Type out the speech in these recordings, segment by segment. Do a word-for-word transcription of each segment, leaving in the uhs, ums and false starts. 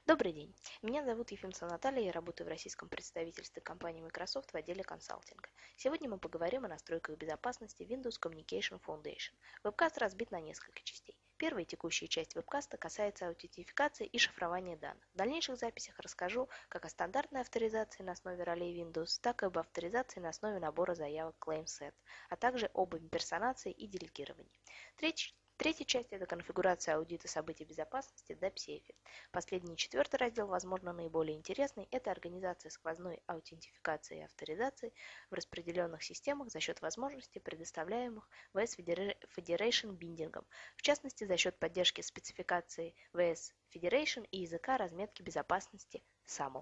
Добрый день, меня зовут Ефимцева Наталья, я работаю в российском представительстве компании Microsoft в отделе консалтинга. Сегодня мы поговорим о настройках безопасности Windows Communication Foundation. Вебкаст разбит на несколько частей. Первая текущая часть вебкаста касается аутентификации и шифрования данных. В дальнейших записях расскажу как о стандартной авторизации на основе ролей Windows, так и об авторизации на основе набора заявок ClaimSet, а также об имперсонации и делегировании. Треть Третья часть – это конфигурация аудита событий безопасности в DAP-сейфе. Последний четвертый раздел, возможно, наиболее интересный – это организация сквозной аутентификации и авторизации в распределенных системах за счет возможностей, предоставляемых ви эс Federation биндингом, в частности, за счет поддержки спецификации ви эс Federation и языка разметки безопасности самл.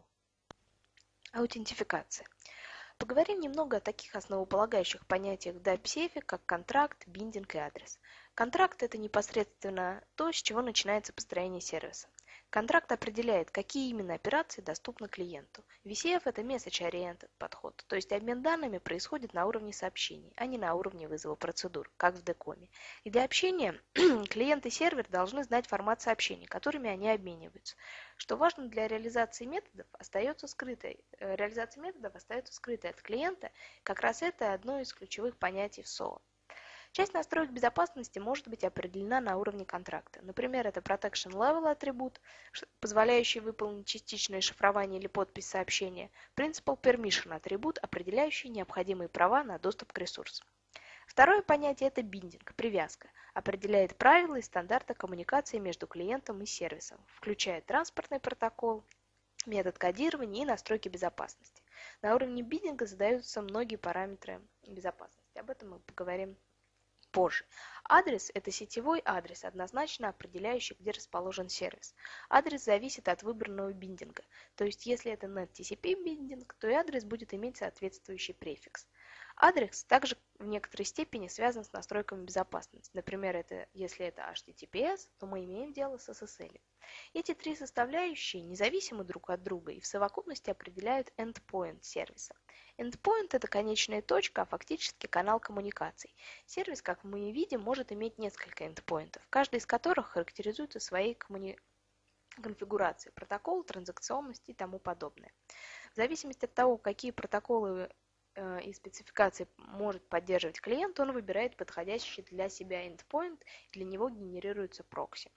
Аутентификация. Поговорим немного о таких основополагающих понятиях в DAP-сейфе, как контракт, биндинг и адрес. Контракт – это непосредственно то, с чего начинается построение сервиса. Контракт определяет, какие именно операции доступны клиенту. ви си эф – это Message-Oriented подход, то есть обмен данными происходит на уровне сообщений, а не на уровне вызова процедур, как в декоме. И для общения клиент и сервер должны знать формат сообщений, которыми они обмениваются. Что важно, для реализации методов остается скрытой. Реализация методов остается скрытой от клиента, как раз это одно из ключевых понятий в соу. Часть настроек безопасности может быть определена на уровне контракта. Например, это Protection Level атрибут, позволяющий выполнить частичное шифрование или подпись сообщения, Principal Permission атрибут, определяющий необходимые права на доступ к ресурсам. Второе понятие – это биндинг, привязка, определяет правила и стандарты коммуникации между клиентом и сервисом, включая транспортный протокол, метод кодирования и настройки безопасности. На уровне биндинга задаются многие параметры безопасности. Об этом мы поговорим позже. Адрес – это сетевой адрес, однозначно определяющий, где расположен сервис. Адрес зависит от выбранного биндинга, то есть если это нет ти си пи биндинг, то и адрес будет иметь соответствующий префикс. Адрес также в некоторой степени связан с настройками безопасности. Например, это, если это эйч ти ти пи эс, то мы имеем дело с эс эс эл. Эти три составляющие независимы друг от друга и в совокупности определяют endpoint сервиса. Endpoint – это конечная точка, а фактически канал коммуникаций. Сервис, как мы видим, может иметь несколько endpointов, каждый из которых характеризуется своей коммуни... конфигурацией, протокол, транзакционность и тому подобное. В зависимости от того, какие протоколы и спецификации может поддерживать клиент, он выбирает подходящий для себя endpoint, для него генерируется прокси.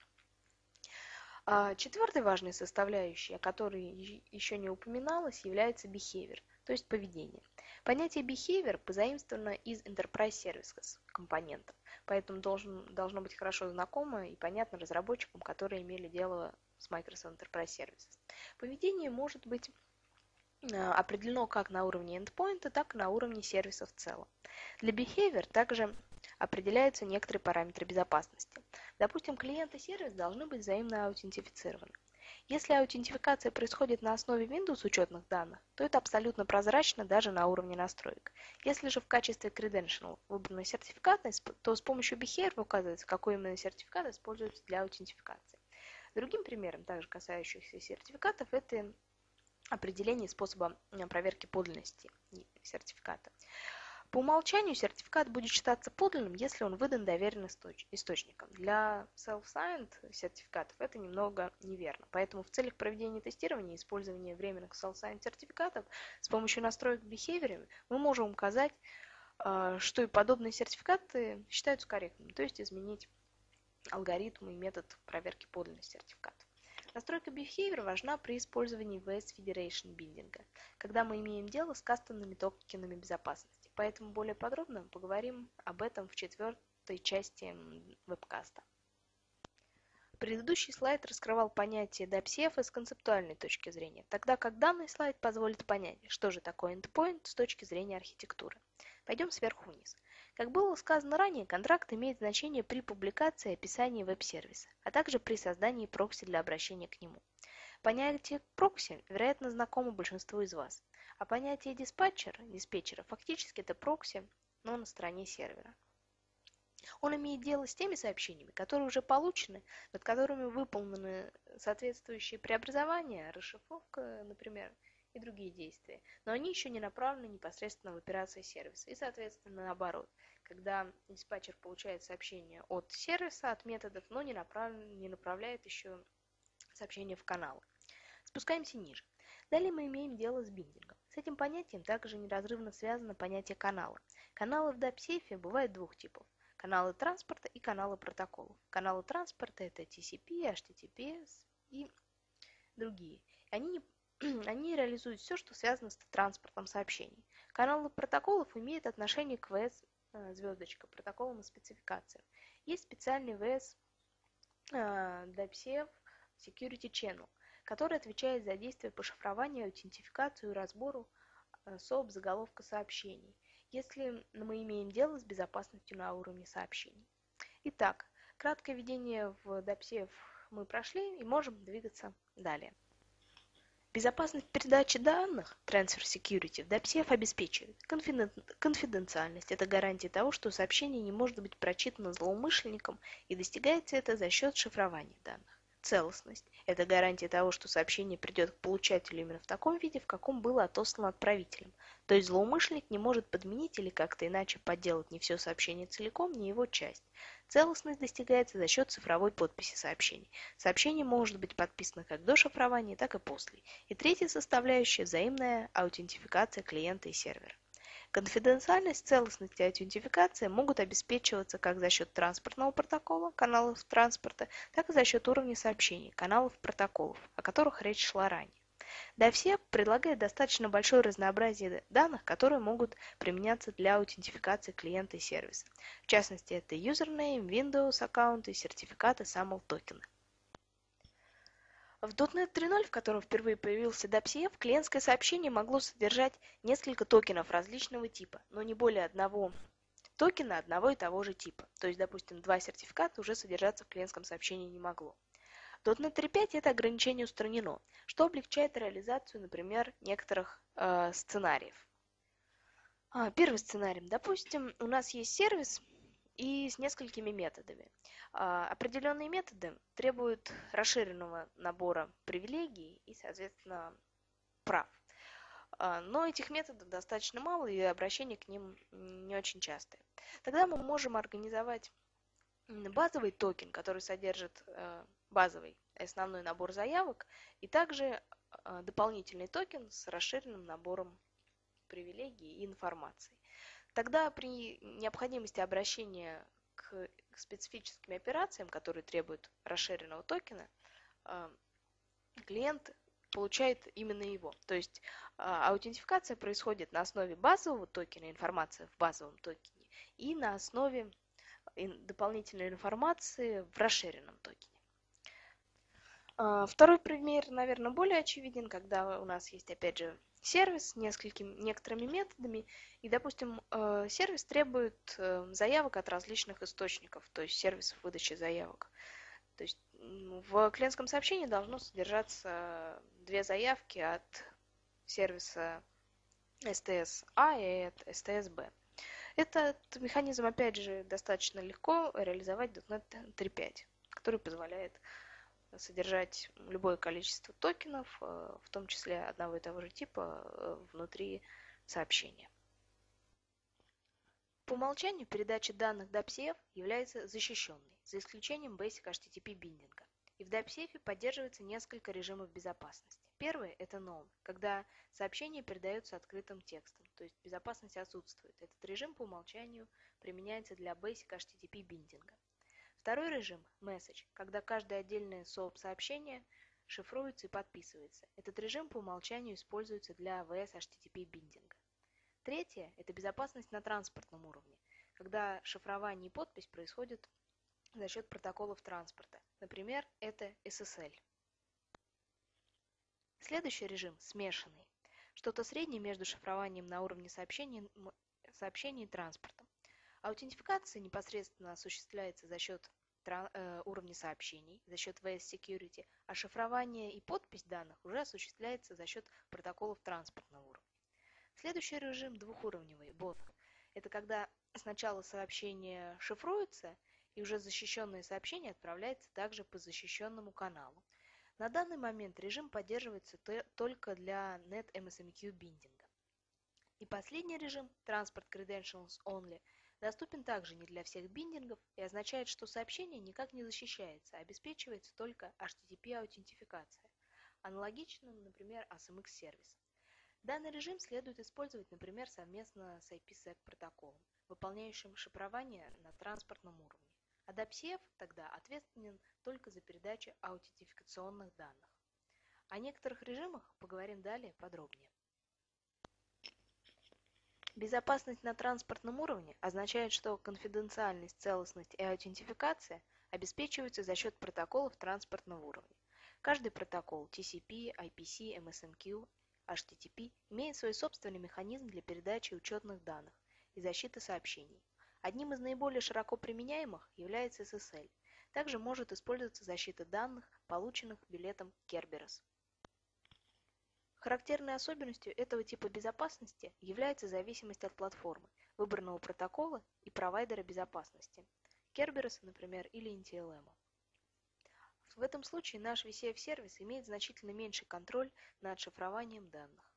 Четвертой важной составляющей, о которой еще не упоминалось, является behavior, то есть поведение. Понятие behavior позаимствовано из Enterprise Services компонентов, поэтому должен, должно быть хорошо знакомо и понятно разработчикам, которые имели дело с Microsoft Enterprise Services. Поведение может быть определено как на уровне endpoint, так и на уровне сервиса в целом. Для behavior также определяются некоторые параметры безопасности. Допустим, клиент и сервис должны быть взаимно аутентифицированы. Если аутентификация происходит на основе Windows учетных данных, то это абсолютно прозрачно даже на уровне настроек. Если же в качестве credential выбраны сертификаты, то с помощью behavior указывается, какой именно сертификат используется для аутентификации. Другим примером, также касающихся сертификатов, это определение способа проверки подлинности сертификата. По умолчанию сертификат будет считаться подлинным, если он выдан доверенным источником. Для self-signed сертификатов это немного неверно. Поэтому в целях проведения тестирования и использования временных self-signed сертификатов с помощью настроек behavior мы можем указать, что и подобные сертификаты считаются корректными, то есть изменить алгоритм и метод проверки подлинности сертификата. Настройка behavior важна при использовании ви эс Federation биндинга, когда мы имеем дело с кастомными токенами безопасности. Поэтому более подробно поговорим об этом в четвертой части вебкаста. Предыдущий слайд раскрывал понятие DAP-сейфа с концептуальной точки зрения, тогда как данный слайд позволит понять, что же такое endpoint с точки зрения архитектуры. Пойдем сверху вниз. Как было сказано ранее, контракт имеет значение при публикации и описании веб-сервиса, а также при создании прокси для обращения к нему. Понятие прокси, вероятно, знакомо большинству из вас, а понятие диспатчера, диспетчера, фактически это прокси, но на стороне сервера. Он имеет дело с теми сообщениями, которые уже получены, над которыми выполнены соответствующие преобразования, расшифровка, например, и другие действия, но они еще не направлены непосредственно в операции сервиса. И, соответственно, наоборот, когда диспатчер получает сообщение от сервиса, от методов, но не, направ... не направляет еще сообщение в каналы. Спускаемся ниже. Далее мы имеем дело с биндингом. С этим понятием также неразрывно связано понятие канала. Каналы в дапсейфе бывают двух типов. Каналы транспорта и каналы протоколов. Каналы транспорта это ти си пи, эйч ти ти пи эс и другие. Они, они реализуют все, что связано с транспортом сообщений. Каналы протоколов имеют отношение к ви эс, звездочка, протоколам и спецификациям. Есть специальный ви эс дапсейф Security Channel, который отвечает за действия по шифрованию, аутентификацию и разбору соп заголовка сообщений, если мы имеем дело с безопасностью на уровне сообщений. Итак, краткое введение в дапсейф мы прошли и можем двигаться далее. Безопасность передачи данных, Transfer Security, в дапсейф обеспечивает конфиденциальность. Это гарантия того, что сообщение не может быть прочитано злоумышленником, и достигается это за счет шифрования данных. Целостность – это гарантия того, что сообщение придет к получателю именно в таком виде, в каком было отослано отправителем. То есть злоумышленник не может подменить или как-то иначе подделать не все сообщение целиком, не его часть. Целостность достигается за счет цифровой подписи сообщений. Сообщение может быть подписано как до шифрования, так и после. И третья составляющая – взаимная аутентификация клиента и сервера. Конфиденциальность, целостность и аутентификация могут обеспечиваться как за счет транспортного протокола, каналов транспорта, так и за счет уровня сообщений, каналов протоколов, о которых речь шла ранее. дапсейф предлагает достаточно большое разнообразие данных, которые могут применяться для аутентификации клиента и сервиса. В частности, это username, Windows аккаунты, сертификаты, самл токены. В .дот нет три ноль, в котором впервые появился дапсейф, клиентское сообщение могло содержать несколько токенов различного типа, но не более одного токена одного и того же типа. То есть, допустим, два сертификата уже содержаться в клиентском сообщении не могло. В .дот нет три пять это ограничение устранено, что облегчает реализацию, например, некоторых э, сценариев. А, первый сценарий. Допустим, у нас есть сервис и с несколькими методами. А, определенные методы требуют расширенного набора привилегий и, соответственно, прав. А, но этих методов достаточно мало, и обращение к ним не очень частое. Тогда мы можем организовать базовый токен, который содержит э, базовый основной набор заявок, и также э, дополнительный токен с расширенным набором привилегий и информации. Тогда при необходимости обращения к специфическим операциям, которые требуют расширенного токена, клиент получает именно его. То есть аутентификация происходит на основе базового токена, информация в базовом токене, и на основе дополнительной информации в расширенном токене. Второй пример, наверное, более очевиден, когда у нас есть, опять же, сервис с несколькими, некоторыми методами, и, допустим, сервис требует заявок от различных источников, то есть сервисов выдачи заявок. То есть в клиентском сообщении должно содержаться две заявки от сервиса эс ти эс А и от эс ти эс Б. Этот механизм, опять же, достаточно легко реализовать в .дот нет три пять, который позволяет содержать любое количество токенов, в том числе одного и того же типа, внутри сообщения. По умолчанию передача данных дапсейф является защищенной, за исключением Basic эйч ти ти пи биндинга. И в дапсейфе поддерживается несколько режимов безопасности. Первый – это Known, когда сообщение передается открытым текстом, то есть безопасность отсутствует. Этот режим по умолчанию применяется для Basic эйч ти ти пи биндинга. Второй режим – Message, когда каждое отдельное соп сообщение шифруется и подписывается. Этот режим по умолчанию используется для ви эс эйч ти ти пи биндинга. Третье – это безопасность на транспортном уровне, когда шифрование и подпись происходят за счет протоколов транспорта. Например, это эс эс эль. Следующий режим – смешанный, что-то среднее между шифрованием на уровне сообщений, сообщений и транспортом. Аутентификация непосредственно осуществляется за счет э, уровня сообщений, за счет ви эс Security, а шифрование и подпись данных уже осуществляется за счет протоколов транспортного уровня. Следующий режим двухуровневый, both. Это когда сначала сообщение шифруется, и уже защищенное сообщение отправляется также по защищенному каналу. На данный момент режим поддерживается только для нет эм эс эм кью биндинга. И последний режим, Transport Credentials Only, доступен также не для всех биндингов и означает, что сообщение никак не защищается, а обеспечивается только эйч ти ти пи аутентификация. аналогичным, например, эй эс эм икс-сервисам. Данный режим следует использовать, например, совместно с ай пи сек протоколом, выполняющим шифрование на транспортном уровне. А даб си эф тогда ответственен только за передачу аутентификационных данных. О некоторых режимах поговорим далее подробнее. Безопасность на транспортном уровне означает, что конфиденциальность, целостность и аутентификация обеспечиваются за счет протоколов транспортного уровня. Каждый протокол ти си пи, ай пи си, эм эс эм кью, эйч ти ти пи имеет свой собственный механизм для передачи учетных данных и защиты сообщений. Одним из наиболее широко применяемых является эс эс эль. Также может использоваться защита данных, полученных билетом Керберос. Характерной особенностью этого типа безопасности является зависимость от платформы, выбранного протокола и провайдера безопасности, Керберос, например, или эн ти эл эм. В этом случае наш ви си эф-сервис имеет значительно меньший контроль над шифрованием данных.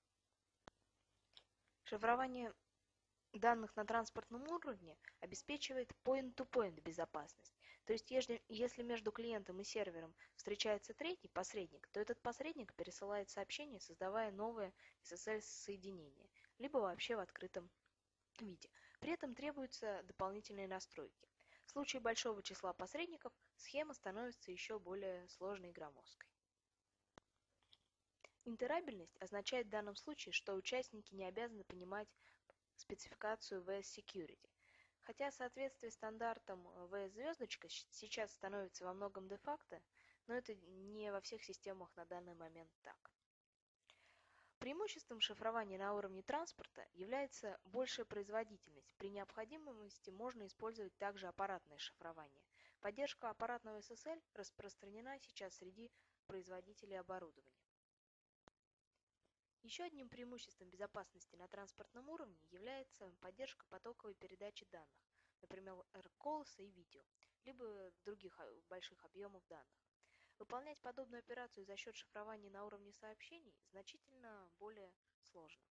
Шифрование данных на транспортном уровне обеспечивает point-to-point безопасность. То есть, если, если между клиентом и сервером встречается третий посредник, то этот посредник пересылает сообщение, создавая новое эс эс эль-соединение, либо вообще в открытом виде. При этом требуются дополнительные настройки. В случае большого числа посредников схема становится еще более сложной и громоздкой. Интероперабельность означает в данном случае, что участники не обязаны понимать спецификацию ви эс Security. Хотя соответствие стандартам ви эс звездочка сейчас становится во многом де-факто, но это не во всех системах на данный момент так. Преимуществом шифрования на уровне транспорта является большая производительность. При необходимости можно использовать также аппаратное шифрование. Поддержка аппаратного эс эс эль распространена сейчас среди производителей оборудования. Еще одним преимуществом безопасности на транспортном уровне является поддержка потоковой передачи данных, например, колоса и видео, либо других больших объемов данных. Выполнять подобную операцию за счет шифрования на уровне сообщений значительно более сложно.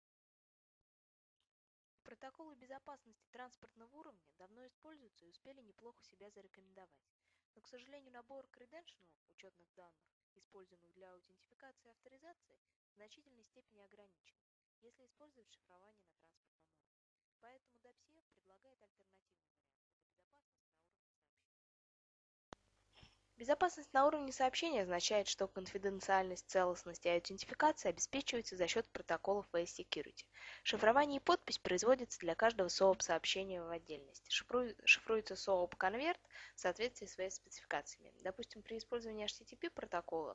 Протоколы безопасности транспортного уровня давно используются и успели неплохо себя зарекомендовать. Но, к сожалению, набор credential учетных данных, используемых для аутентификации и авторизации, в значительной степени ограничен, если использовать шифрование на транспортном уровне. Поэтому даб си эф предлагает альтернативный вариант – это безопасность на уровне сообщений. Безопасность на уровне сообщения означает, что конфиденциальность, целостность и аутентификация обеспечиваются за счет протоколов ви эс Security. Шифрование и подпись производятся для каждого соап-сообщения в отдельности. Шифруется соап-конверт в соответствии с ви эс спецификациями. Допустим, при использовании эйч ти ти пи протокола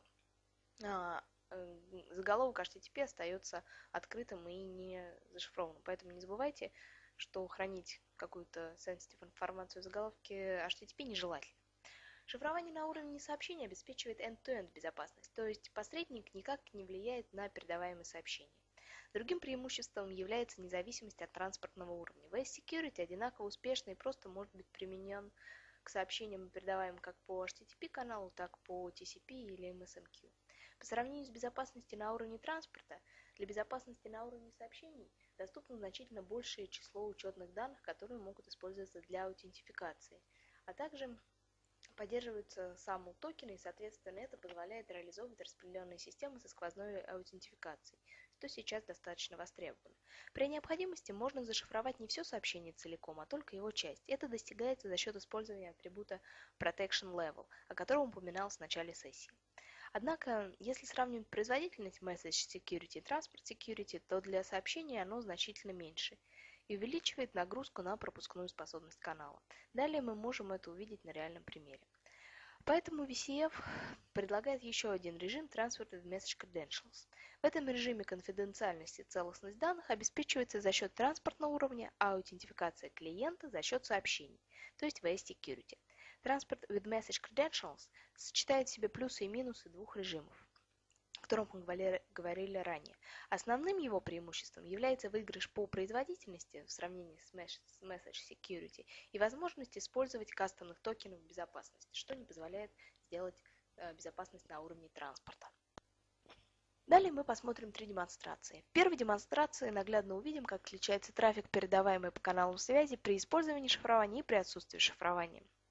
заголовок эйч ти ти пи остается открытым и не зашифрованным. Поэтому не забывайте, что хранить какую-то sensitive информацию в заголовке эйч ти ти пи нежелательно. Шифрование на уровне сообщения обеспечивает end-to-end безопасность, то есть посредник никак не влияет на передаваемые сообщения. Другим преимуществом является независимость от транспортного уровня. ви эс Security одинаково успешно и просто может быть применен к сообщениям, передаваемым как по эйч ти ти пи каналу, так по ти си пи или эм эс эм кью. По сравнению с безопасностью на уровне транспорта, для безопасности на уровне сообщений доступно значительно большее число учетных данных, которые могут использоваться для аутентификации, а также поддерживаются сам токены, и, соответственно, это позволяет реализовывать распределенные системы со сквозной аутентификацией, что сейчас достаточно востребовано. При необходимости можно зашифровать не все сообщение целиком, а только его часть. Это достигается за счет использования атрибута Protection Level, о котором упоминалось в начале сессии. Однако, если сравнивать производительность Message Security и Transport Security, то для сообщения оно значительно меньше и увеличивает нагрузку на пропускную способность канала. Далее мы можем это увидеть на реальном примере. Поэтому ви си эф предлагает еще один режим Transported Message Credentials. В этом режиме конфиденциальность и целостность данных обеспечивается за счет транспортного уровня, а аутентификация клиента за счет сообщений, то есть ви эс Security. Transport with Message Credentials сочетает в себе плюсы и минусы двух режимов, о котором мы говорили ранее. Основным его преимуществом является выигрыш по производительности в сравнении с Message Security и возможность использовать кастомных токенов безопасности, что не позволяет сделать безопасность на уровне транспорта. Далее мы посмотрим три демонстрации. В первой демонстрации наглядно увидим, как отличается трафик, передаваемый по каналам связи при использовании шифрования и при отсутствии шифрования.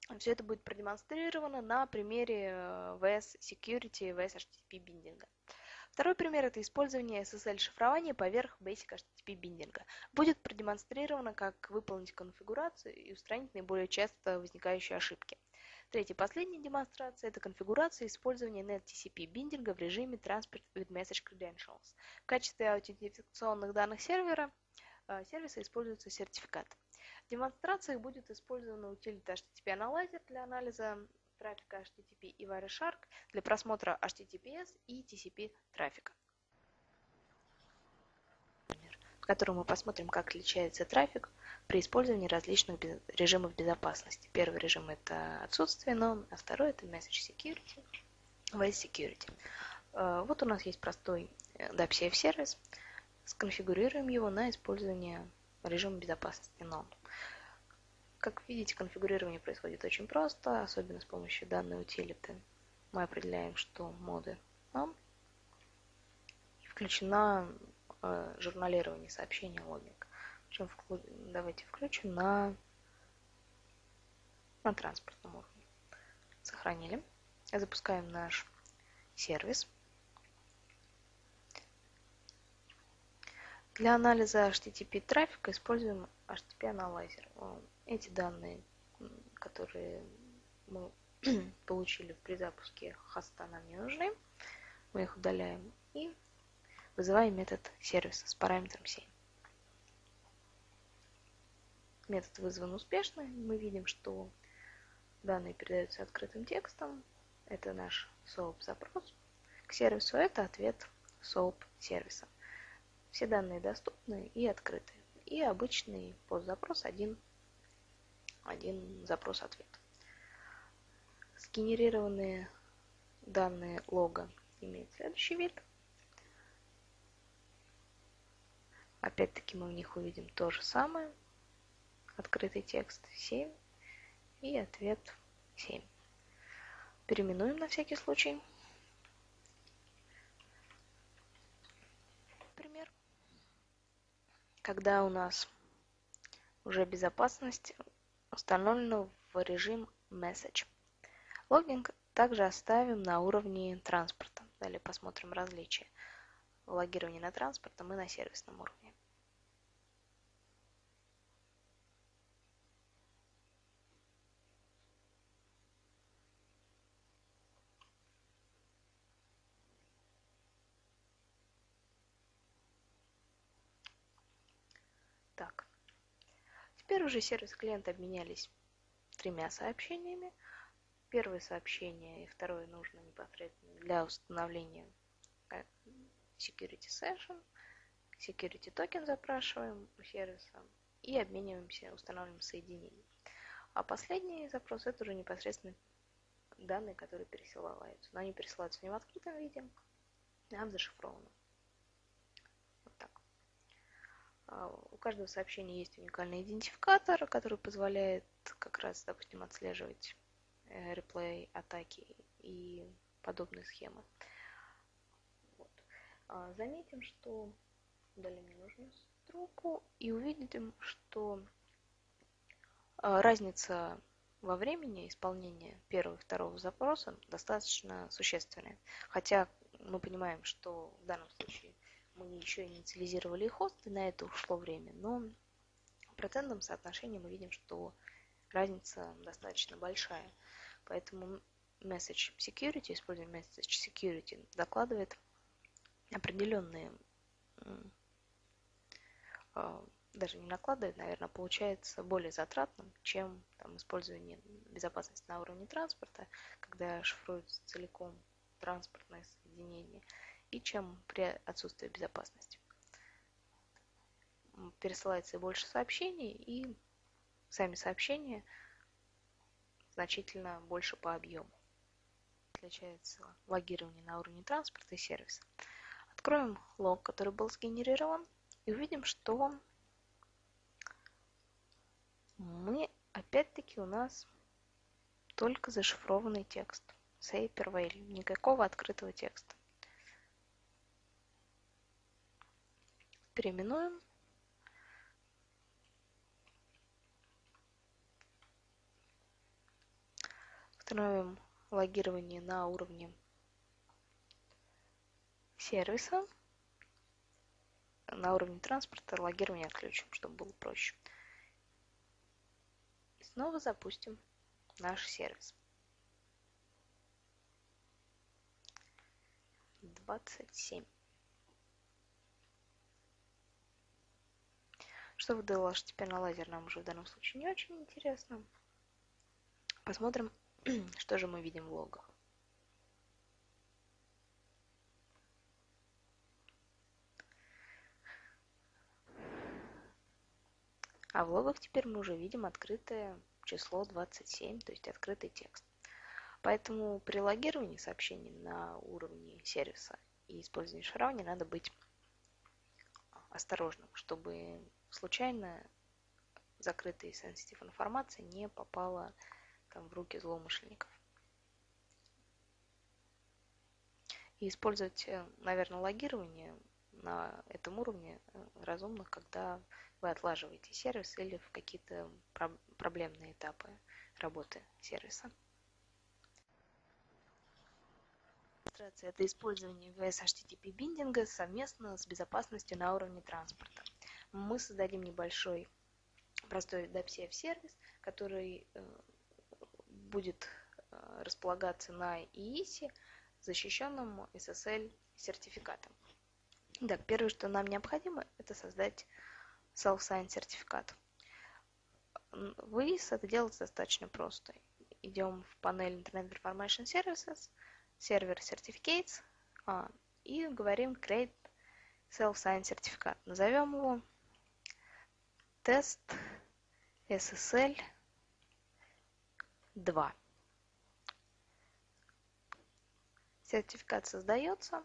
Все это будет продемонстрировано на примере ви эс Security, ви эс эйч ти ти пи биндинга. Второй пример – это использование эс эс эль-шифрования поверх Basic эйч ти ти пи биндинга. Будет продемонстрировано, как выполнить конфигурацию и устранить наиболее часто возникающие ошибки. Третья, последняя демонстрация – это конфигурация использования нет ти си пи биндинга в режиме Transport with Message Credentials. В качестве аутентификационных данных сервера сервиса используется сертификат. В демонстрациях будет использована утилита эйч ти ти пи Analyzer для анализа трафика эйч ти ти пи и Wireshark для просмотра эйч ти ти пи эс и ти си пи трафика, в котором мы посмотрим, как отличается трафик при использовании различных режимов безопасности. Первый режим – это отсутствие нон, а второй – это Message Security, ви эс Security. Вот у нас есть простой DAppSafe сервис. Сконфигурируем его на использование режима безопасности нон. Как видите, конфигурирование происходит очень просто, особенно с помощью данной утилиты. Мы определяем, что моды none, и включена э, журналирование сообщения логинг. Причем вклю... давайте включим на, на транспортном уровне. Сохранили. Запускаем наш сервис. Для анализа эйч ти ти пи трафика используем эйч ти ти пи Analyzer. Эти данные, которые мы получили при запуске хоста, нам не нужны. Мы их удаляем и вызываем метод сервиса с параметром семь. Метод вызван успешно. Мы видим, что данные передаются открытым текстом. Это наш соап запрос к сервису. Это ответ соап сервиса. Все данные доступны и открыты. И обычный постзапрос один, один запрос-ответ. Сгенерированные данные лога имеют следующий вид. Опять-таки мы в них увидим то же самое. Открытый текст семь и ответ семь. Переименуем на всякий случай. Пример. Когда у нас уже безопасность установлена в режим Message. Логинг также оставим на уровне транспорта. Далее посмотрим различия в логировании на транспортном и на сервисном уровне. Так. Теперь уже сервис и клиент обменялись тремя сообщениями. Первое сообщение и второе нужно непосредственно для установления Security Session. Security Token запрашиваем у сервиса и обмениваемся, устанавливаем соединение. А последний запрос – это уже непосредственно данные, которые пересылаются. Но они пересылаются не в открытом виде, а в зашифрованном. Вот так. У каждого сообщения есть уникальный идентификатор, который позволяет как раз, допустим, отслеживать реплей атаки и подобные схемы. Вот. Заметим, что удалим ненужную строку и увидим, что разница во времени исполнения первого и второго запроса достаточно существенная. Хотя мы понимаем, что в данном случае мы еще инициализировали хост, и на это ушло время, но в процентном соотношении мы видим, что разница достаточно большая. Поэтому Message Security, используя Message Security, докладывает определенные, даже не накладывает, наверное, получается более затратным, чем там, использование безопасности на уровне транспорта, когда шифруется целиком транспортное соединение, и чем при отсутствии безопасности. Пересылается больше сообщений, и сами сообщения значительно больше по объему. Отличается логирование на уровне транспорта и сервиса. Откроем лог, который был сгенерирован, и увидим, что мы опять-таки у нас только зашифрованный текст. Saper value, никакого открытого текста. Переименуем. Установим логирование на уровне сервиса. На уровне транспорта логирование отключим, чтобы было проще. И снова запустим наш сервис. двадцать семь. Что выдало эйч ти ти пи на лазер, нам уже в данном случае не очень интересно. Посмотрим, что же мы видим в логах. А в логах теперь мы уже видим открытое число двадцать семь, то есть открытый текст. Поэтому при логировании сообщений на уровне сервиса и использовании шифрования надо быть осторожным, чтобы случайно закрытая sensitive информация не попала там в руки злоумышленников. И использовать, наверное, логирование на этом уровне разумно, когда вы отлаживаете сервис или в какие-то проблемные этапы работы сервиса. Это использование ви эс эйч ти ти пи биндинга совместно с безопасностью на уровне транспорта. Мы создадим небольшой простой дабсеф сервис, который будет располагаться на и и эс, защищенном эс эс эль сертификатом. Так, первое, что нам необходимо, это создать self-sign сертификат. В и и эс это делать достаточно просто. Идем в панель Internet Information Services, сервер Certificates а, и говорим Create Self-Sign сертификат. Назовем его тест эс эс эль два. Сертификат создается.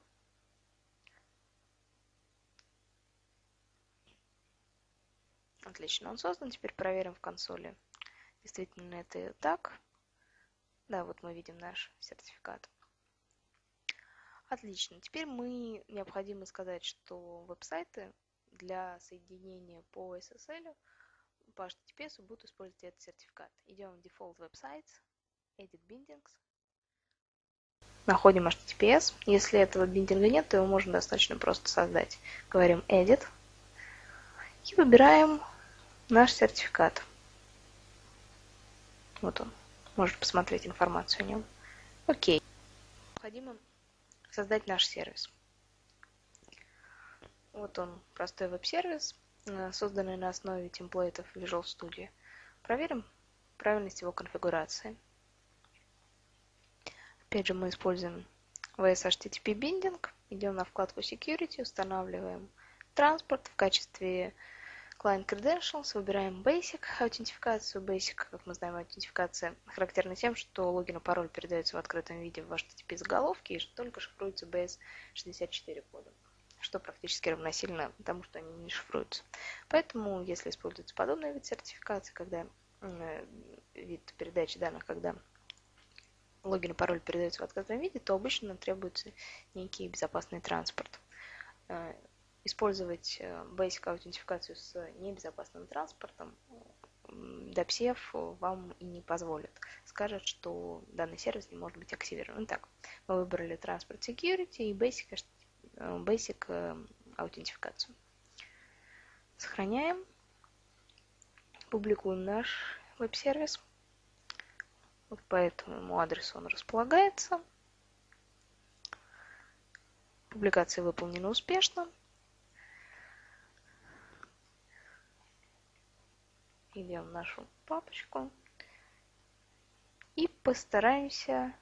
Отлично, он создан. Теперь проверим в консоли, действительно это так. Да, вот мы видим наш сертификат. Отлично. Теперь мы необходимо сказать, что веб-сайты для соединения по эс эс эль, по эйч ти ти пи эс будут использовать этот сертификат. Идем в Default Websites, Edit Bindings. Находим эйч ти ти пи эс. Если этого биндинга нет, то его можно достаточно просто создать. Говорим Edit. И выбираем наш сертификат. Вот он. Можно посмотреть информацию о нем. Окей. Необходимо создать наш сервис. Вот он, простой веб-сервис, созданный на основе темплейтов Visual Studio. Проверим правильность его конфигурации. Опять же, мы используем ви эс эйч ти ти пи Binding. Идем на вкладку Security, устанавливаем транспорт в качестве Client Credentials, выбираем Basic аутентификацию. Basic, как мы знаем, аутентификация характерна тем, что логин и пароль передаются в открытом виде в эйч ти ти пи заголовке и только шифруются би эс шестьдесят четыре кодом, что практически равносильно тому, что они не шифруются. Поэтому, если используется подобный вид сертификации, когда э, вид передачи данных, когда логин и пароль передаются в открытом виде, то обычно требуется некий безопасный транспорт. Использовать basic аутентификацию с небезопасным транспортом дабсеф вам и не позволит. Скажет, что данный сервис не может быть активирован. Итак, мы выбрали Transport Security и Basic, basic аутентификацию. Сохраняем. Публикуем наш веб-сервис. Вот по этому адресу он располагается. Публикация выполнена успешно. Идем в нашу папочку и постараемся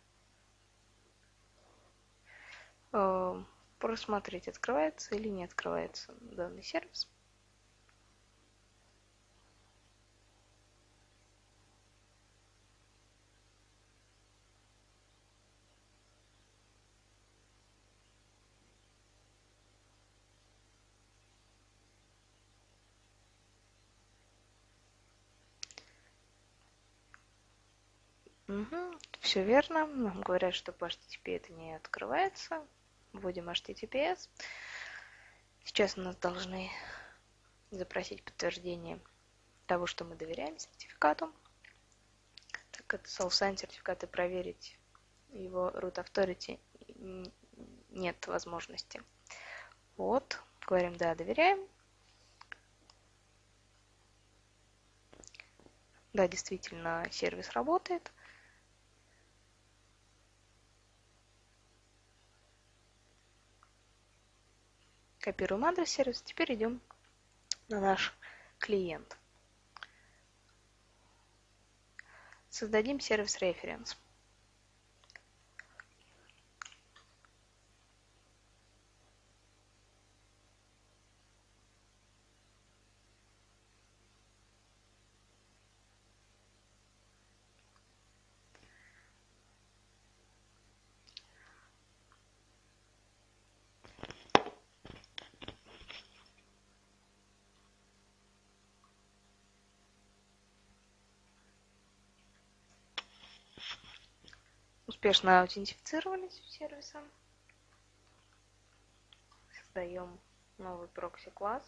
э, просмотреть, открывается или не открывается данный сервис. Угу, все верно. Нам говорят, что по эйч ти ти пи это не открывается. Вводим эйч ти ти пи эс. Сейчас у нас должны запросить подтверждение того, что мы доверяем сертификату. Так, это self-sign сертификат и проверить его root authority нет возможности. Вот, говорим да, доверяем. Да, действительно, сервис работает. Копируем адрес сервиса. Теперь идем на наш клиент. Создадим сервис reference. Успешно аутентифицировались с сервисом. Создаем новый прокси-класс.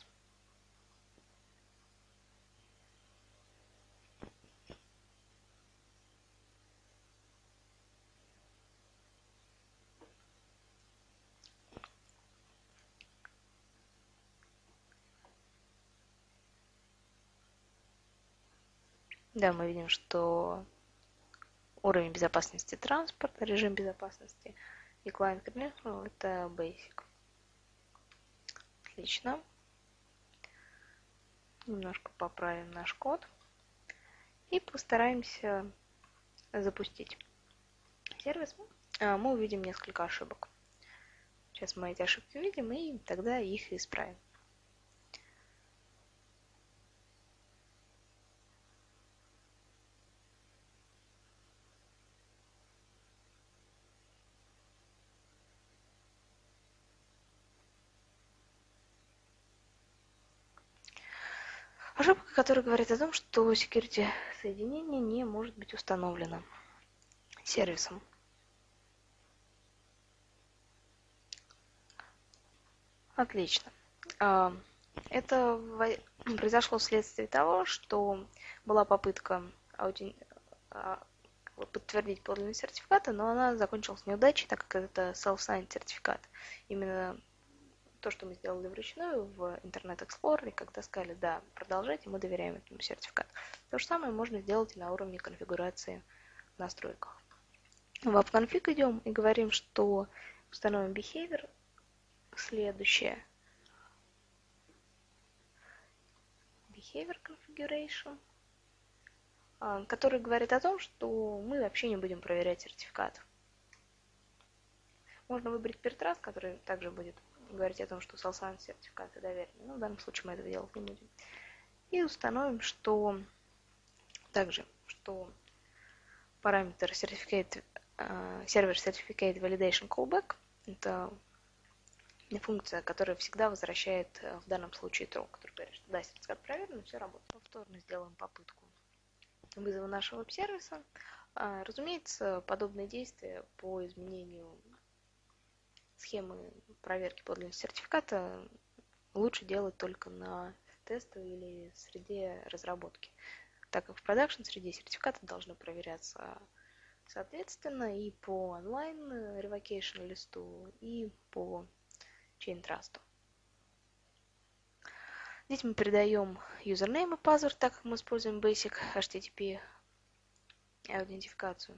Да, мы видим, что уровень безопасности транспорта, режим безопасности и client credential это basic. Отлично. Немножко поправим наш код и постараемся запустить сервис. Мы увидим несколько ошибок. Сейчас мы эти ошибки увидим и тогда их исправим. Ошибка, которая говорит о том, что security соединение не может быть установлено сервисом. Отлично. Это произошло вследствие того, что была попытка подтвердить подлинность сертификата, но она закончилась неудачей, так как это self-signed сертификат. Именно то, что мы сделали вручную в Internet Explorer, когда сказали, да, продолжайте, мы доверяем этому сертификату. То же самое можно сделать и на уровне конфигурации в настройках. В AppConfig идем и говорим, что установим behavior следующее. Behavior configuration, который говорит о том, что мы вообще не будем проверять сертификат. Можно выбрать пертрас, который также будет говорить о том, что self-signed сертификаты доверенные. Но в данном случае мы этого делать не будем. И установим, что также, что параметр certificate, uh, server certificate validation callback это функция, которая всегда возвращает в данном случае true, который говорит, что да, сертификат проверен, все работает. Повторно сделаем попытку вызова нашего веб-сервиса. Uh, разумеется, подобные действия по изменению схемы проверки подлинности сертификата лучше делать только на тестовой или среде разработки, так как в продакшн среде сертификаты должны проверяться соответственно и по онлайн revocation листу, и по chain trust. Здесь мы передаем username и password, так как мы используем basic эйч ти ти пи аутентификацию.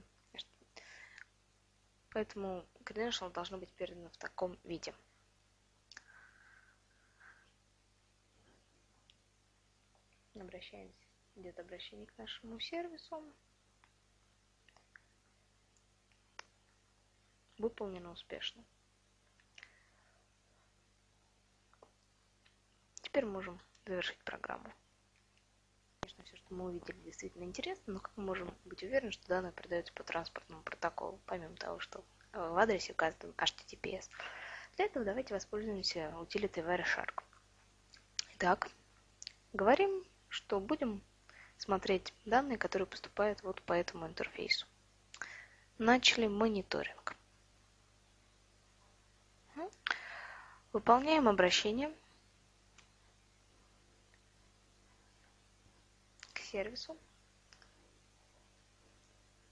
Поэтому credential должно быть передано в таком виде. Обращаемся. Идет обращение к нашему сервису. Выполнено успешно. Теперь можем завершить программу. Конечно, все, что мы увидели, действительно интересно, но как мы можем быть уверены, что данные передаются по транспортному протоколу, помимо того, что в адресе указан эйч ти ти пи эс. Для этого давайте воспользуемся утилитой Wireshark. Итак, говорим, что будем смотреть данные, которые поступают вот по этому интерфейсу. Начали мониторинг. Выполняем обращение к сервису.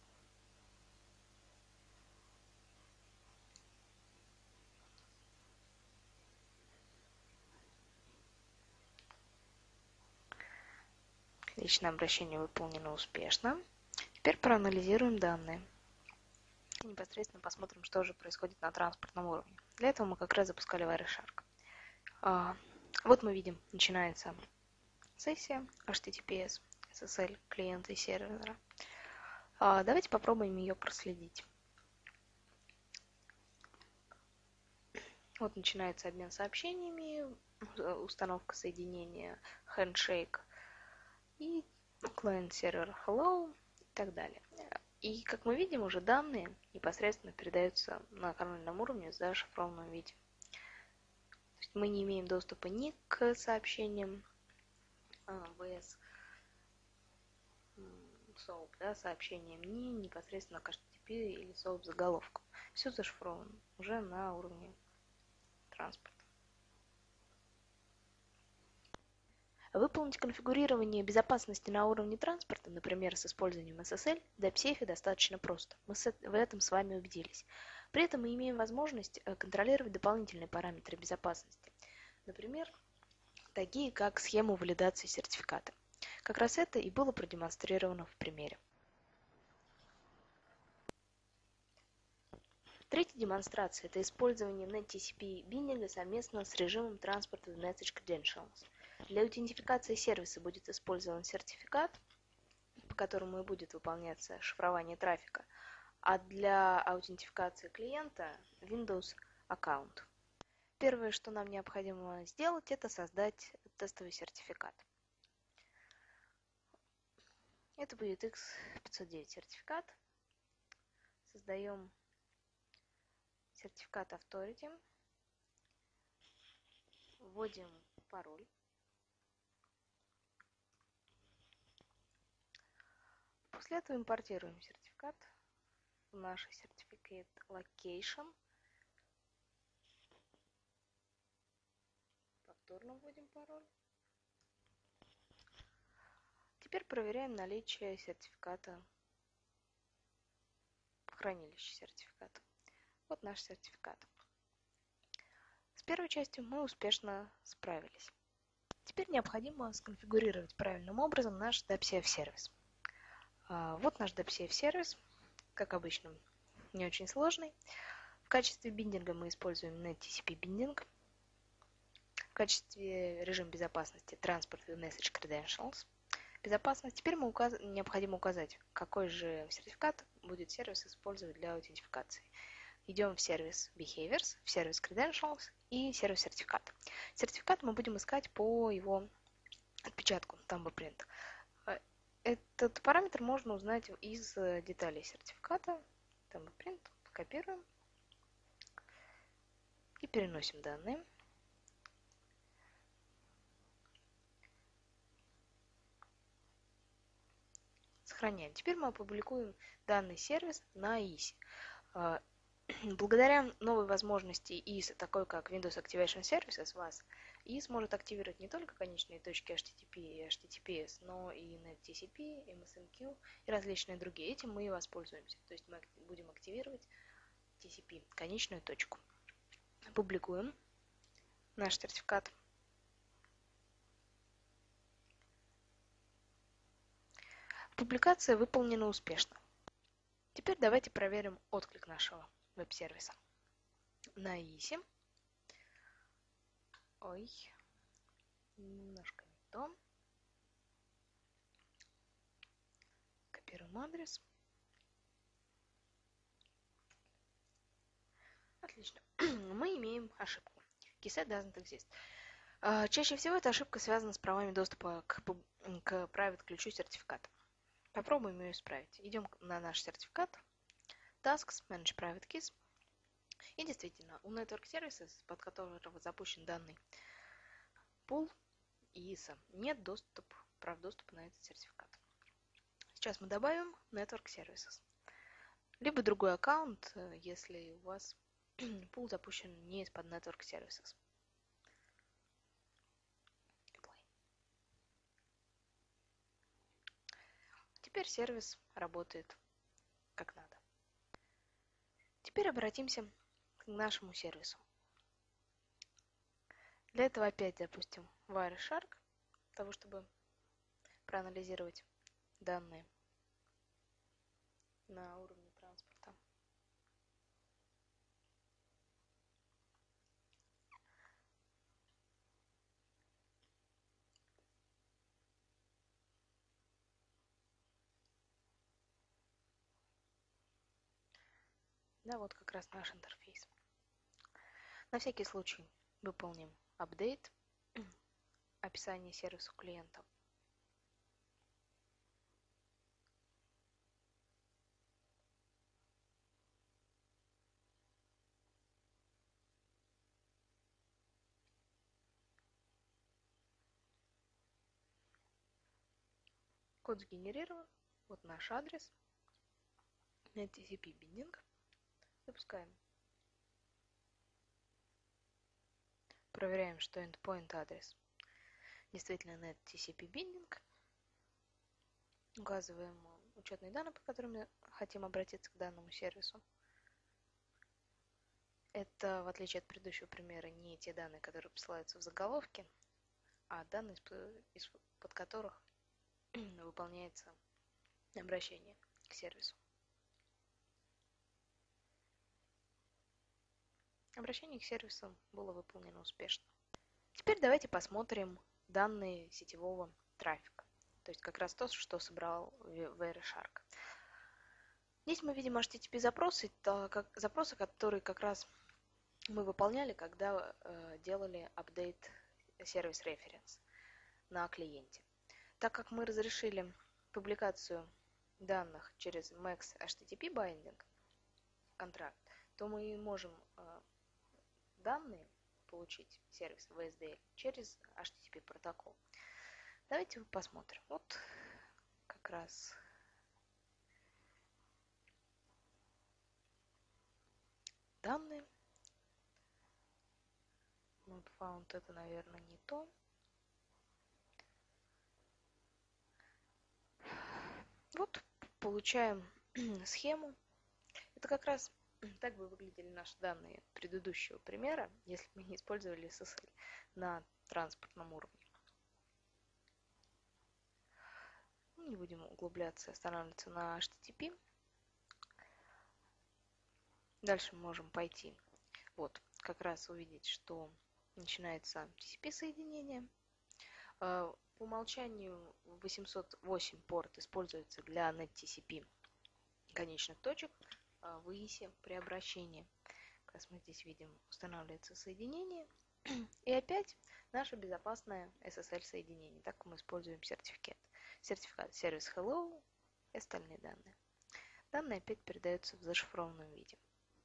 Личное обращение выполнено успешно. Теперь проанализируем данные. И непосредственно посмотрим, что же происходит на транспортном уровне. Для этого мы как раз запускали Wireshark. А, вот мы видим, начинается сессия эйч ти ти пи эс, эс эс эль клиента и сервера. А, давайте попробуем ее проследить. Вот начинается обмен сообщениями, установка соединения, handshake и client-сервер hello и так далее. И, как мы видим, уже данные непосредственно передаются на канальном уровне в зашифрованном виде. То есть мы не имеем доступа ни к сообщениям vs соап, да, сообщениям, ни непосредственно к эйч ти ти пи или соап заголовку. Все зашифровано уже на уровне транспорта. Выполнить конфигурирование безопасности на уровне транспорта, например, с использованием эс эс эль, в DAppSafe достаточно просто. Мы в этом с вами убедились. При этом мы имеем возможность контролировать дополнительные параметры безопасности. Например, такие как схему валидации сертификата. Как раз это и было продемонстрировано в примере. Третья демонстрация – это использование NetTCP биндинга совместно с режимом Transported Message Credentials. Для аутентификации сервиса будет использован сертификат, по которому и будет выполняться шифрование трафика, а для аутентификации клиента – Windows аккаунт. Первое, что нам необходимо сделать, это создать тестовый сертификат. Это будет икс пятьсот девять сертификат. Создаем сертификат Authority. Вводим пароль. После этого импортируем сертификат в наш Certificate Location. Повторно вводим пароль. Теперь проверяем наличие сертификата в хранилище сертификата. Вот наш сертификат. С первой частью мы успешно справились. Теперь необходимо сконфигурировать правильным образом наш DAppSafe сервис. Вот наш DAppSafe сервис, как обычно, не очень сложный. В качестве биндинга мы используем NetTCP биндинг. В качестве режима безопасности Transported Message Credentials. Безопасность. Теперь мы указ... необходимо указать, какой же сертификат будет сервис использовать для аутентификации. Идем в сервис Behaviors, в сервис Credentials и сервис сертификат. Сертификат мы будем искать по его отпечатку, thumbprint. Этот параметр можно узнать из деталей сертификата. Thumbprint. Копируем и переносим данные. Сохраняем. Теперь мы опубликуем данный сервис на ай ай эс. Благодаря новой возможности ай ай эс, такой как Windows Activation Services, вас ай ай эс может активировать не только конечные точки эйч ти ти пи и эйч ти ти пи эс, но и NetTCP, эм эс эм кью и различные другие. Этим мы и воспользуемся. То есть мы будем активировать ти си пи, конечную точку. Публикуем наш сертификат. Публикация выполнена успешно. Теперь давайте проверим отклик нашего веб-сервиса. На ай ай эс. Ой, немножко не то. Копируем адрес. Отлично. Мы имеем ошибку. Keyset doesn't exist. Чаще всего эта ошибка связана с правами доступа к, к private ключу сертификата. Попробуем ее исправить. Идем на наш сертификат. Tasks, Manage Private Keys. И действительно, у Network Services, под которого запущен данный пул ай ай эс, нет доступа, прав доступа на этот сертификат. Сейчас мы добавим Network Services. Либо другой аккаунт, если у вас пул запущен не из-под Network Services. Теперь сервис работает как надо. Теперь обратимся к нашему сервису. Для этого опять запустим Wireshark, для того, чтобы проанализировать данные на уровне транспорта. Да, вот как раз наш интерфейс. На всякий случай выполним апдейт, описание сервиса клиента. Код сгенерирован. Вот наш адрес. net ти си пи binding. Запускаем. Проверяем, что endpoint адрес действительно net ти си пи binding. Указываем учетные данные, по которым мы хотим обратиться к данному сервису. Это, в отличие от предыдущего примера, не те данные, которые посылаются в заголовке, а данные, из-под которых выполняется обращение к сервису. Обращение к сервису было выполнено успешно. Теперь давайте посмотрим данные сетевого трафика. То есть как раз то, что собрал Wireshark. Здесь мы видим эйч ти ти пи запросы, как, запросы, которые как раз мы выполняли, когда э, делали update сервис reference на клиенте. Так как мы разрешили публикацию данных через max эйч ти ти пи binding контракт, то мы можем э, данные получить сервис ви эс ди эл через эйч ти ти пи протокол. Давайте посмотрим. Вот как раз данные. Not found, это, наверное, не то. Вот получаем схему. Это как раз так бы выглядели наши данные предыдущего примера, если бы мы не использовали эс эс эл на транспортном уровне. Не будем углубляться, останавливаться на эйч ти ти пи. Дальше мы можем пойти. Вот, как раз увидеть, что начинается ти си пи соединение. По умолчанию восемьсот восемь порт используется для net ти си пи конечных точек в и ай эс при обращении. Как раз мы здесь видим, устанавливается соединение. И опять наше безопасное эс эс эл соединение. Так мы используем сертификат. Сертификат сервис hello и остальные данные. Данные опять передаются в зашифрованном виде.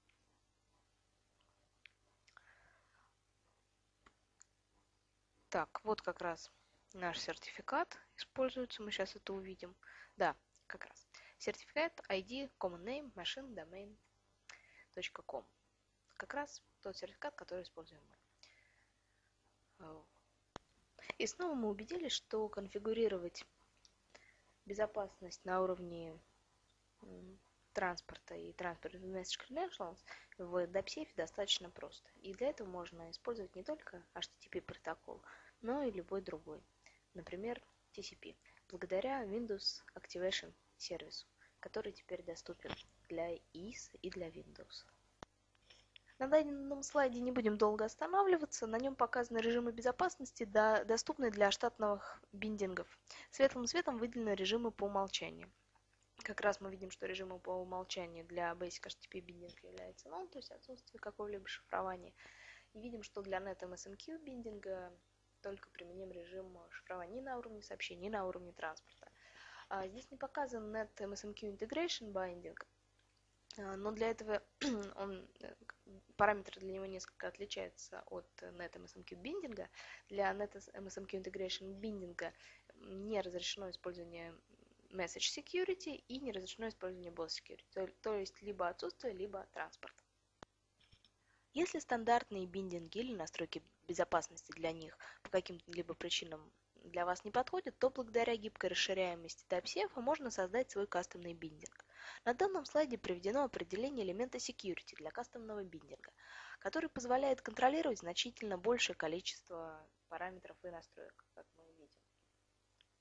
Так, вот как раз наш сертификат используется. Мы сейчас это увидим. Да, как раз. Сертификат ай ди common name machine domain точка ком. Как раз тот сертификат, который используем мы. И снова мы убедились, что конфигурировать безопасность на уровне транспорта и Transport Message Credentials в DAPSafe достаточно просто. И для этого можно использовать не только эйч ти ти пи протокол, но и любой другой. Например, ти си пи, благодаря Windows Activation сервису, который теперь доступен для и ай эс и для Windows. На данном слайде не будем долго останавливаться. На нем показаны режимы безопасности, да, доступные для штатных биндингов. Светлым цветом выделены режимы по умолчанию. Как раз мы видим, что режимы по умолчанию для Basic эйч ти ти пи биндинг является null, то есть отсутствие какого-либо шифрования. И видим, что для net эм эс эм кью биндинга только применим режим шифрования ни на уровне сообщений, ни на уровне транспорта. А здесь не показан net эм эс эм кью integration binding, но для этого он, параметры для него несколько отличаются от net эм эс эм кью биндинга. Для net эм эс эм кью integration биндинга не разрешено использование message security и не разрешено использование boss security, то, то есть либо отсутствие, либо транспорт. Если стандартные биндинги или настройки безопасности для них по каким-либо причинам для вас не подходят, то благодаря гибкой расширяемости DAPSafe можно создать свой кастомный биндинг. На данном слайде приведено определение элемента security для кастомного биндинга, который позволяет контролировать значительно большее количество параметров и настроек, как мы видим.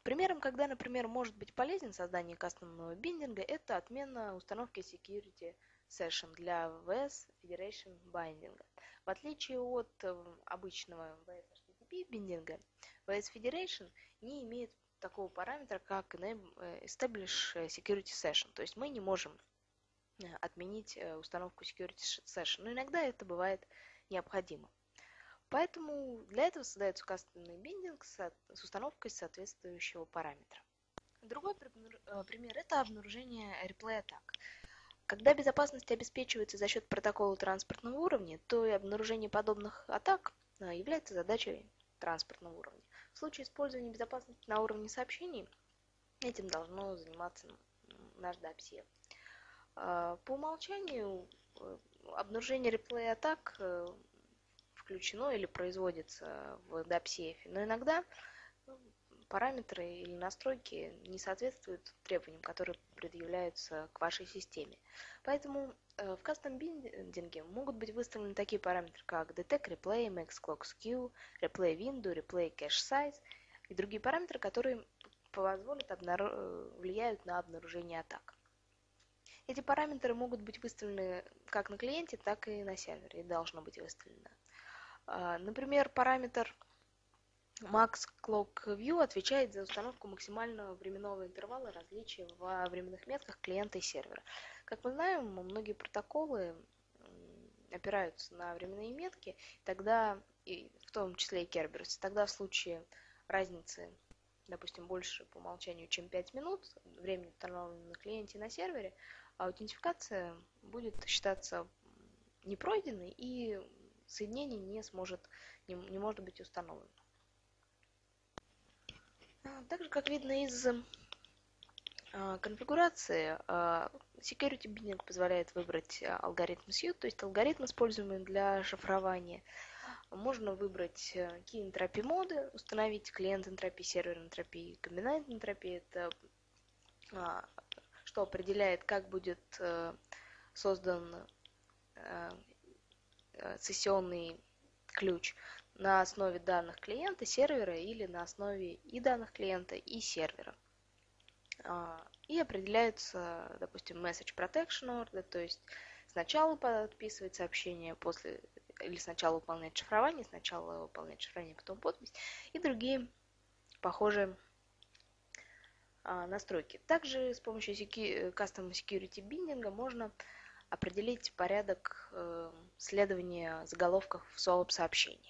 Примером, когда, например, может быть полезен создание кастомного биндинга, это отмена установки Security Session для ви эс Federation биндинга. В отличие от э, обычного ви эс эйч ти ти пи биндинга, ви эс Federation не имеет такого параметра, как Establish Security Session. То есть мы не можем отменить установку Security Session, но иногда это бывает необходимо. Поэтому для этого создается кастомный биндинг с установкой соответствующего параметра. Другой пример – это обнаружение replay атак. Когда безопасность обеспечивается за счет протокола транспортного уровня, то и обнаружение подобных атак является задачей транспортного уровня. В случае использования безопасности на уровне сообщений этим должно заниматься наш дапсев. По умолчанию обнаружение реплей атак включено или производится в дапсефе, но иногда параметры или настройки не соответствуют требованиям, которые предъявляются к вашей системе. Поэтому в кастом биндинге могут быть выставлены такие параметры, как detect replay, max clock skew, replay window, replay cache size и другие параметры, которые позволят обнару... влияют на обнаружение атак. Эти параметры могут быть выставлены как на клиенте, так и на сервере, и должно быть выставлено. Например, параметр Max Clock View отвечает за установку максимального временного интервала различия во временных метках клиента и сервера. Как мы знаем, многие протоколы опираются на временные метки, тогда, и в том числе и Kerberos. Тогда в случае разницы, допустим, больше по умолчанию, чем пять минут времени, установленного на клиенте и на сервере, аутентификация будет считаться непройденной и соединение не сможет, не, не может быть установлено. Также, как видно из э, конфигурации, э, Security Binding позволяет выбрать алгоритм Suite, то есть алгоритм, используемый для шифрования. Можно выбрать Key Entropy моды, установить клиент энтропии, сервер энтропии, комбинант энтропии. Это э, что определяет, как будет э, создан э, сессионный ключ на основе данных клиента, сервера или на основе и данных клиента, и сервера. И определяется, допустим, message protection order, то есть сначала подписывать сообщение, после или сначала выполнять шифрование, сначала выполнять шифрование, потом подпись и другие похожие настройки. Также с помощью Custom Security Binding можно определить порядок э, следования заголовков в сообщении.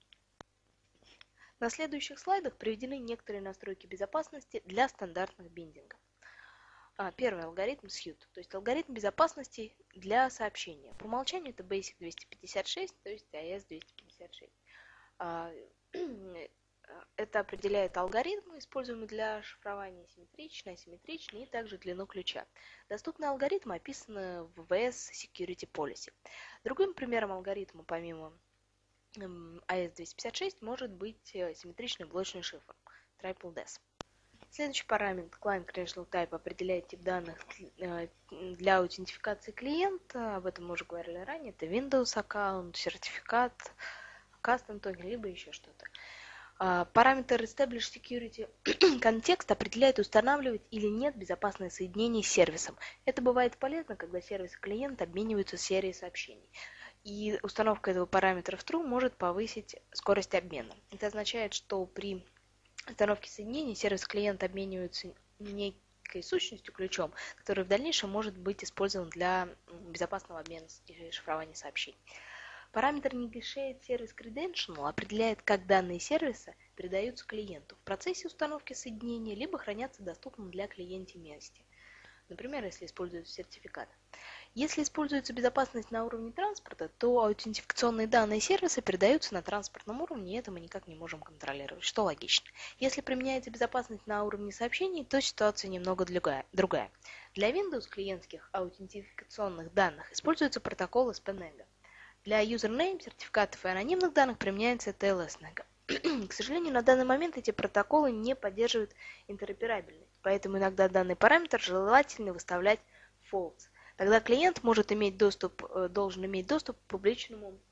На следующих слайдах приведены некоторые настройки безопасности для стандартных биндингов. А, первый алгоритм Suite, то есть алгоритм безопасности для сообщения. По умолчанию это Basic двести пятьдесят шесть, то есть эй и эс двести пятьдесят шесть. А, это определяет алгоритмы, используемые для шифрования симметричной, асимметричной и также длину ключа. Доступные алгоритмы описаны в ви эс Security Policy. Другим примером алгоритма, помимо эй и эс двести пятьдесят шесть, может быть симметричный блочный шифр Triple D E S. Следующий параметр Client Credential Type определяет тип данных для аутентификации клиента. Об этом мы уже говорили ранее. Это Windows аккаунт, сертификат, Custom Token, либо еще что-то. Параметр Establish Security контекст определяет, устанавливать или нет безопасное соединение с сервисом. Это бывает полезно, когда сервис и клиент обмениваются серией сообщений. И установка этого параметра в True может повысить скорость обмена. Это означает, что при установке соединений сервис и клиент обмениваются некой сущностью, ключом, который в дальнейшем может быть использован для безопасного обмена и шифрования сообщений. Параметр Negotiate Service Credential определяет, как данные сервиса передаются клиенту в процессе установки соединения, либо хранятся доступным для клиента месте. Например, если используются сертификаты. Если используется безопасность на уровне транспорта, то аутентификационные данные сервиса передаются на транспортном уровне, и это мы никак не можем контролировать, что логично. Если применяется безопасность на уровне сообщений, то ситуация немного другая. Для Windows клиентских аутентификационных данных используется протокол эс пи эн эг. Для username, сертификатов и анонимных данных применяется ти эл эс эн эг. К сожалению, на данный момент эти протоколы не поддерживают интероперабельность, поэтому иногда данный параметр желательно выставлять false. Тогда клиент может иметь доступ, должен иметь доступ к публичному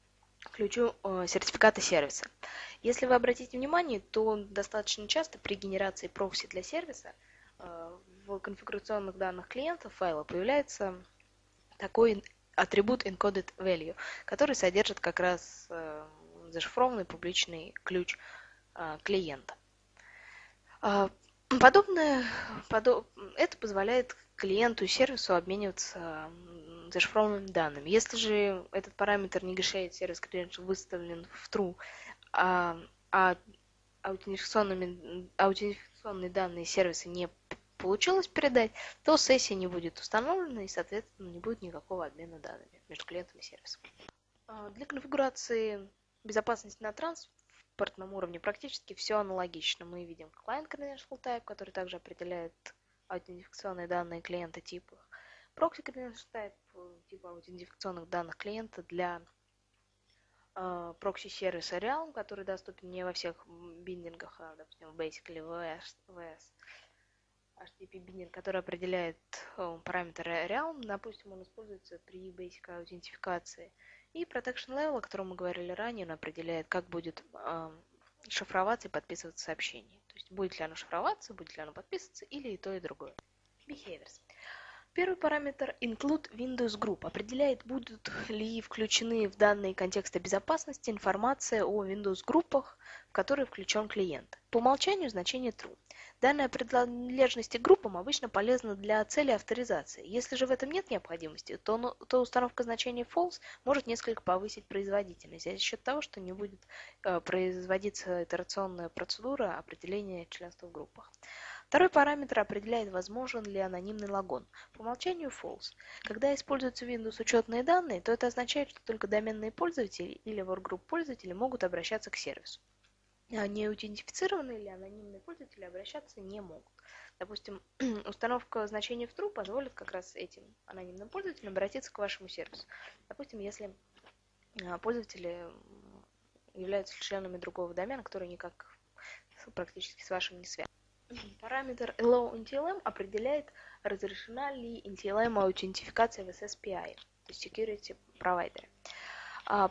ключу э, сертификата сервиса. Если вы обратите внимание, то достаточно часто при генерации прокси для сервиса э, в конфигурационных данных клиента файла появляется такой атрибут encoded value, который содержит как раз э, зашифрованный публичный ключ э, клиента. Э, подобное, подоб, это позволяет клиенту и сервису обмениваться зашифрованными данными. Если же этот параметр negotiate сервис credential выставлен в true, а, а аутентификационными, аутентификационные данные сервиса не получилось передать, то сессия не будет установлена и, соответственно, не будет никакого обмена данными между клиентом и сервисом. Для конфигурации безопасности на транспортном уровне практически все аналогично. Мы видим Client Credential Type, который также определяет аутентификационные данные клиента типа. Proxy Credential Type типа аутентификационных данных клиента для прокси-сервиса Realm, который доступен не во всех биндингах, а, допустим, в Basic или в ви эс. эйч ти ти пи биндинг, который определяет э, параметр Realm, допустим, он используется при Basic аутентификации. И Protection Level, о котором мы говорили ранее, он определяет, как будет э, шифроваться и подписываться сообщение. То есть, будет ли оно шифроваться, будет ли оно подписываться, или и то, и другое. Behaviors. Первый параметр include Windows Group определяет, будут ли включены в данные контекста безопасности информация о Windows группах, в которые включен клиент. По умолчанию значение true. Данная принадлежность к группам обычно полезна для цели авторизации. Если же в этом нет необходимости, то, то установка значения false может несколько повысить производительность за счет того, что не будет э, производиться итерационная процедура определения членства в группах. Второй параметр определяет, возможен ли анонимный логон. По умолчанию false. Когда используются Windows учетные данные, то это означает, что только доменные пользователи или workgroup пользователи могут обращаться к сервису. А неаутентифицированные или анонимные пользователи обращаться не могут. Допустим, установка значения в true позволит как раз этим анонимным пользователям обратиться к вашему сервису. Допустим, если пользователи являются членами другого домена, который никак практически с вашим не связан. Параметр allow эн ти эл эм определяет, разрешена ли эн ти эл эм аутентификация в эс эс пи ай, то есть Security Provider. А,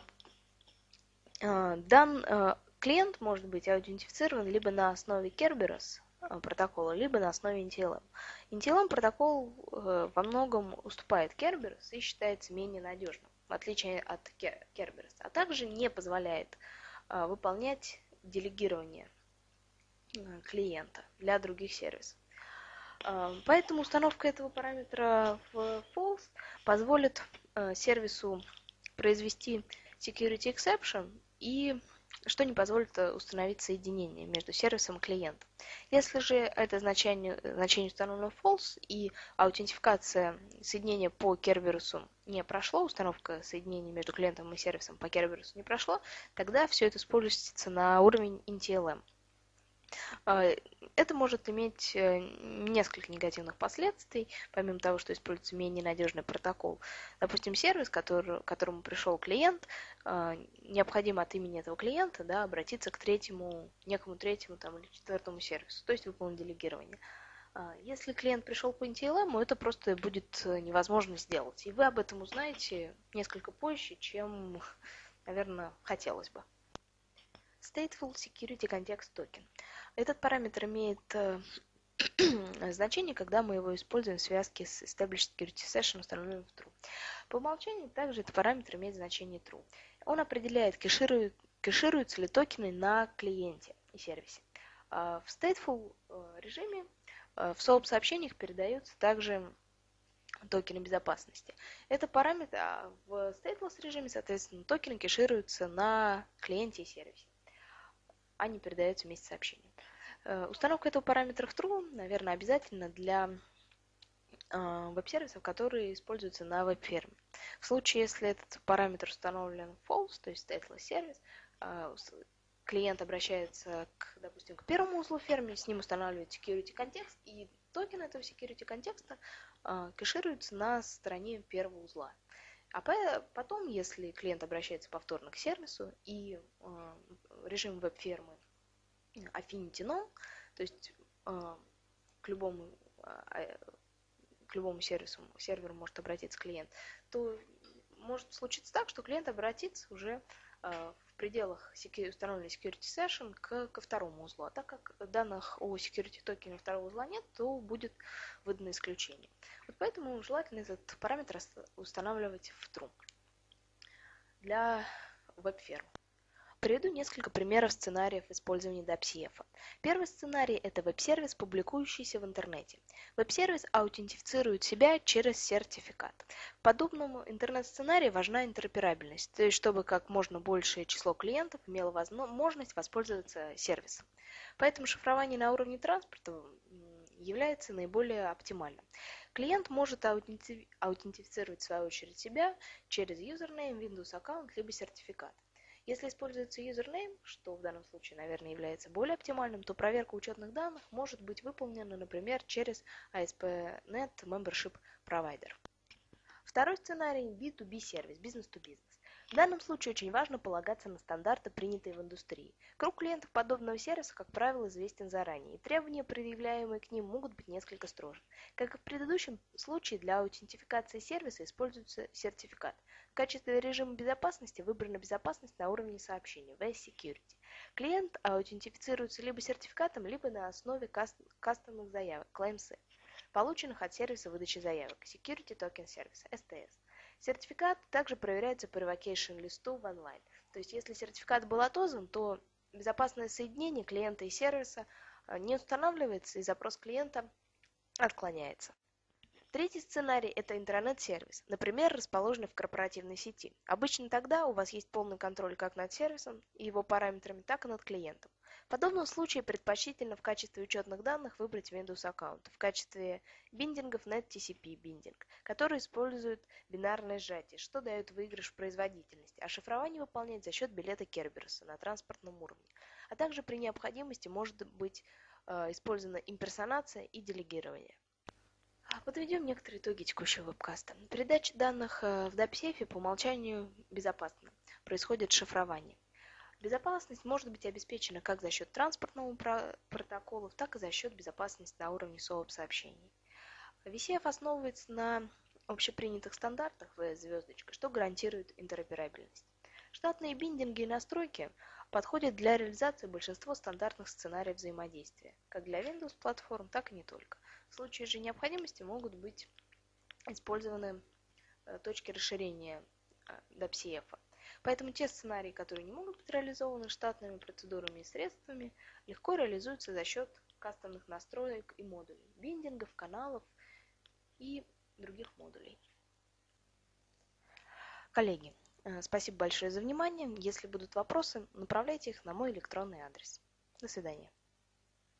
а, дан, а, клиент может быть аутентифицирован либо на основе Kerberos протокола, либо на основе эн ти эл эм. эн ти эл эм протокол э, во многом уступает Kerberos и считается менее надежным, в отличие от Kerberos, а также не позволяет э, выполнять делегирование клиента для других сервисов. Поэтому установка этого параметра в false позволит сервису произвести security exception, и что не позволит установить соединение между сервисом и клиентом. Если же это значение, значение установлено false и аутентификация соединения по Kerberos не прошло, установка соединения между клиентом и сервисом по Kerberos не прошло, тогда все это используется на уровень эн ти эл эм. Это может иметь несколько негативных последствий, помимо того, что используется менее надежный протокол. Допустим, сервис, который, к которому пришел клиент, необходимо от имени этого клиента, да, обратиться к третьему, некому третьему там, или четвертому сервису, то есть выполнить делегирование. Если клиент пришел по эн ти эл эм, это просто будет невозможно сделать. И вы об этом узнаете несколько позже, чем, наверное, хотелось бы. Stateful Security Context Token. Этот параметр имеет э, значение, когда мы его используем в связке с Established Security Session, установленным в true. По умолчанию также этот параметр имеет значение true. Он определяет, кэшируют, кэшируются ли токены на клиенте и сервисе. Э, в Stateful э, режиме э, в сооб-сообщениях передаются также токены безопасности. Это параметр, а в Stateless режиме, соответственно, токены кэшируются на клиенте и сервисе. Они передаются вместе с сообщением. Установка этого параметра в true, наверное, обязательно для веб-сервисов, которые используются на веб-ферме. В случае, если этот параметр установлен false, то есть stateless сервис, клиент обращается, к, допустим, к первому узлу фермы, с ним устанавливает security контекст, и токен этого security контекста кэшируется на стороне первого узла. А потом, если клиент обращается повторно к сервису и э, режим веб-фермы Affinity Null, то есть э, к любому, э, к любому сервису, серверу может обратиться клиент, то может случиться так, что клиент обратится уже в пределах установленной security session к, ко второму узлу. А так как данных о security токене второго узла нет, то будет выдано исключение. Вот поэтому желательно этот параметр устанавливать в true для WebFerm. Приведу несколько примеров сценариев использования DAppCF. Первый сценарий – это веб-сервис, публикующийся в интернете. Веб-сервис аутентифицирует себя через сертификат. В подобном интернет-сценарии важна интероперабельность, то есть чтобы как можно большее число клиентов имело возможность воспользоваться сервисом. Поэтому шифрование на уровне транспорта является наиболее оптимальным. Клиент может аутентифицировать в свою очередь себя через юзернейм, Windows аккаунт либо сертификат. Если используется юзернейм, что в данном случае, наверное, является более оптимальным, то проверка учетных данных может быть выполнена, например, через эй эс пи точка нет Membership Provider. Второй сценарий – би ту би сервис, бизнес-то-бизнес. В данном случае очень важно полагаться на стандарты, принятые в индустрии. Круг клиентов подобного сервиса, как правило, известен заранее, и требования, предъявляемые к ним, могут быть несколько строже. Как и в предыдущем случае, для аутентификации сервиса используется сертификат. В качестве режима безопасности выбрана безопасность на уровне сообщения, ви эс Security. Клиент аутентифицируется либо сертификатом, либо на основе кастомных заявок, клеймсы, полученных от сервиса выдачи заявок, Security Token Service, эс ти эс. Сертификат также проверяется по revocation листу в онлайн. То есть, если сертификат был отозван, то безопасное соединение клиента и сервиса не устанавливается, и запрос клиента отклоняется. Третий сценарий – это интернет-сервис, например, расположенный в корпоративной сети. Обычно тогда у вас есть полный контроль как над сервисом и его параметрами, так и над клиентом. В подобном случае предпочтительно в качестве учетных данных выбрать Windows аккаунт, в качестве биндингов нет ти си пи биндинг, который использует бинарное сжатие, что дает выигрыш в производительности, а шифрование выполняет за счет билета Керберуса на транспортном уровне. А также при необходимости может быть э, использована имперсонация и делегирование. Подведем некоторые итоги текущего вебкаста. Передача данных в DAppCF по умолчанию безопасна. Происходит шифрование. Безопасность может быть обеспечена как за счет транспортного протоколов, так и за счет безопасности на уровне сообщений. ви си эф основывается на общепринятых стандартах ви эс звездочка, что гарантирует интероперабельность. Штатные биндинги и настройки подходят для реализации большинства стандартных сценариев взаимодействия, как для Windows платформ, так и не только. В случае же необходимости могут быть использованы точки расширения DAppCF. Поэтому те сценарии, которые не могут быть реализованы штатными процедурами и средствами, легко реализуются за счет кастомных настроек и модулей, биндингов, каналов и других модулей. Коллеги, спасибо большое за внимание. Если будут вопросы, направляйте их на мой электронный адрес. До свидания.